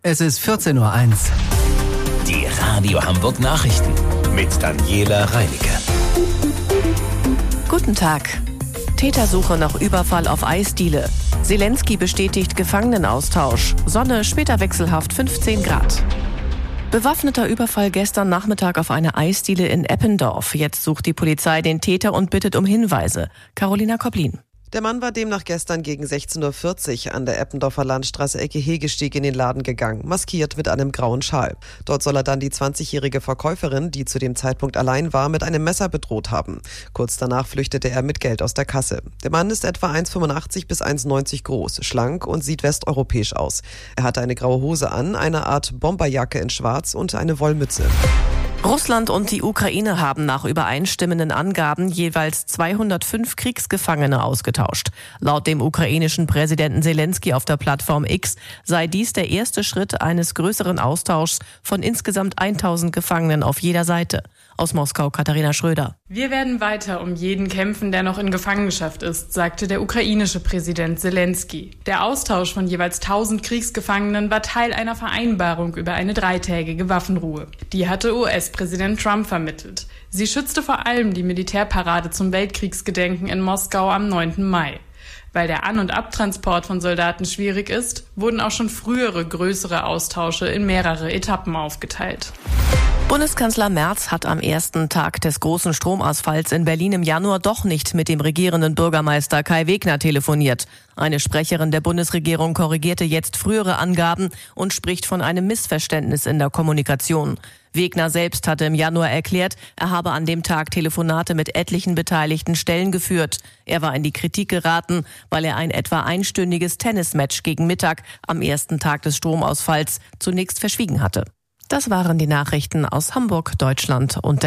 Es ist 14:01 Uhr. Die Radio Hamburg Nachrichten mit Daniela Reinecke. Guten Tag. Tätersuche nach Überfall auf Eisdiele. Zelensky bestätigt Gefangenenaustausch. Sonne, später wechselhaft 15 Grad. Bewaffneter Überfall gestern Nachmittag auf eine Eisdiele in Eppendorf. Jetzt sucht die Polizei den Täter und bittet um Hinweise. Carolina Koplin. Der Mann war demnach gestern gegen 16:40 Uhr an der Eppendorfer Landstraße Ecke Hegestieg in den Laden gegangen, maskiert mit einem grauen Schal. Dort soll er dann die 20-jährige Verkäuferin, die zu dem Zeitpunkt allein war, mit einem Messer bedroht haben. Kurz danach flüchtete er mit Geld aus der Kasse. Der Mann ist etwa 1,85 bis 1,90 groß, schlank und sieht westeuropäisch aus. Er hatte eine graue Hose an, eine Art Bomberjacke in schwarz und eine Wollmütze. Russland und die Ukraine haben nach übereinstimmenden Angaben jeweils 205 Kriegsgefangene ausgetauscht. Laut dem ukrainischen Präsidenten Zelensky auf der Plattform X sei dies der erste Schritt eines größeren Austauschs von insgesamt 1000 Gefangenen auf jeder Seite. Aus Moskau Katharina Schröder. Wir werden weiter um jeden kämpfen, der noch in Gefangenschaft ist, sagte der ukrainische Präsident Zelensky. Der Austausch von jeweils 1000 Kriegsgefangenen war Teil einer Vereinbarung über eine 3-tägige Waffenruhe. Die hatte US-Präsident Trump vermittelt. Sie schützte vor allem die Militärparade zum Weltkriegsgedenken in Moskau am 9. Mai. Weil der An- und Abtransport von Soldaten schwierig ist, wurden auch schon frühere größere Austausche in mehrere Etappen aufgeteilt. Bundeskanzler Merz hat am ersten Tag des großen Stromausfalls in Berlin im Januar doch nicht mit dem regierenden Bürgermeister Kai Wegner telefoniert. Eine Sprecherin der Bundesregierung korrigierte jetzt frühere Angaben und spricht von einem Missverständnis in der Kommunikation. Wegner selbst hatte im Januar erklärt, er habe an dem Tag Telefonate mit etlichen beteiligten Stellen geführt. Er war in die Kritik geraten, weil er ein etwa einstündiges Tennismatch gegen Mittag am ersten Tag des Stromausfalls zunächst verschwiegen hatte. Das waren die Nachrichten aus Hamburg, Deutschland und